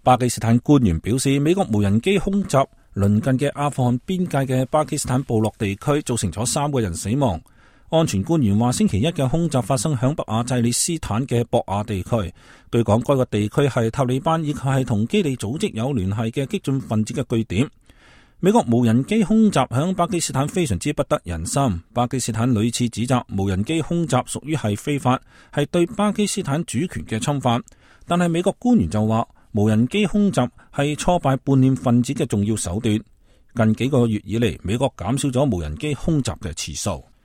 巴基斯坦官員表示，美國無人機空襲鄰近嘅阿富汗邊界嘅巴基斯坦部落地區，造成咗3個人死亡。安全官員話，星期一嘅空襲發生響北亞濟里斯坦嘅博亞地區，據講該個地區係塔利班以及係同基地組織有聯繫嘅激進分子嘅據點。美國無人機空襲響巴基斯坦非常之不得人心，巴基斯坦屢次指責無人機空襲屬於係非法，係對巴基斯坦主權嘅侵犯。但係美國官員就話，無人機空襲係挫敗叛亂分子嘅重要手段。近幾個月以嚟，美國減少咗無人機空襲嘅次數。